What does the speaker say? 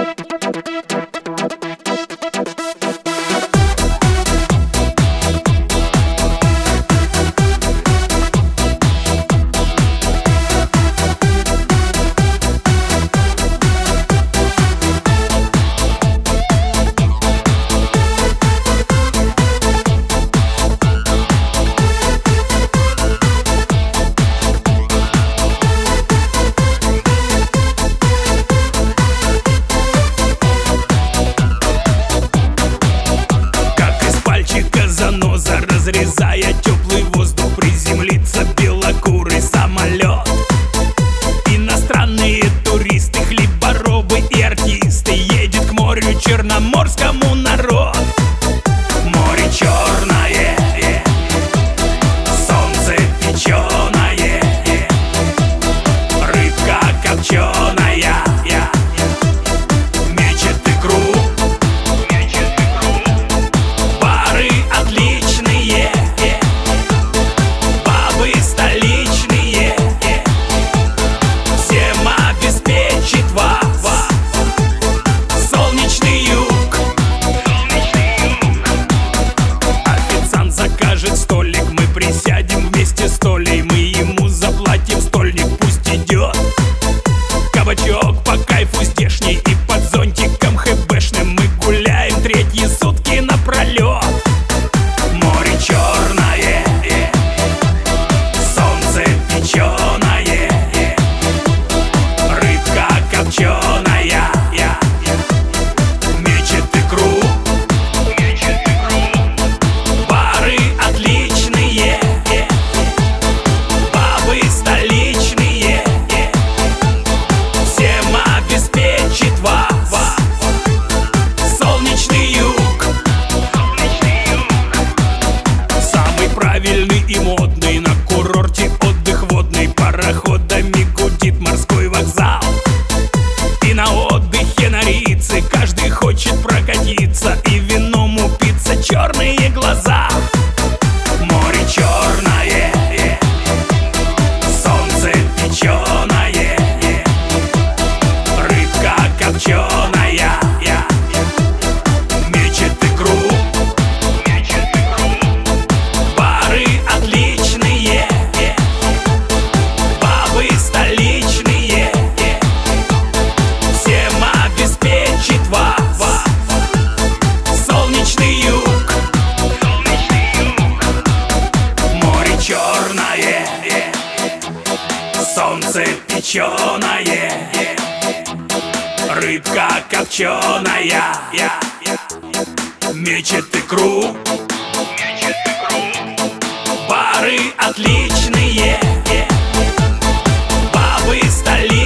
Разрезая теплый воздух, приземлится белокурый самолет. Иностранные туристы, хлеборобы и артисты, едет к морю черноморскому народ. Море черное, солнце печеное, рыбка копченая, мечет икру. Бары отличные, бабы столичные, всем обеспечит вас солнечный юг. Официант закажет столик, мы присядем вместе с Толей, мы ему заплатим, стольник пусть идет. Кабачок по кайфу здешний, и под зонтиком хэбэшным мы гуляем третьи сутки напролет. Море черное, солнце печеное, рыбка копченая, мечет икру. Бары отличные, бабы столичные, всем обеспечит вас солнечный юг. Самый правильный и модный на курорте отдых водный, пароходами гудит морской вокзал. И на отдыхе на Рице каждый хочет прокатиться и вином упиться, черные глаза. Море черное, солнце печеное, рыбка копченая, мечет икру. Бары отличные, бабы столичные, всем обеспечит вас солнечный юг. Море черное, солнце печеное, рыбка копченая, мечет икру. Бары отличные, бабы столичные,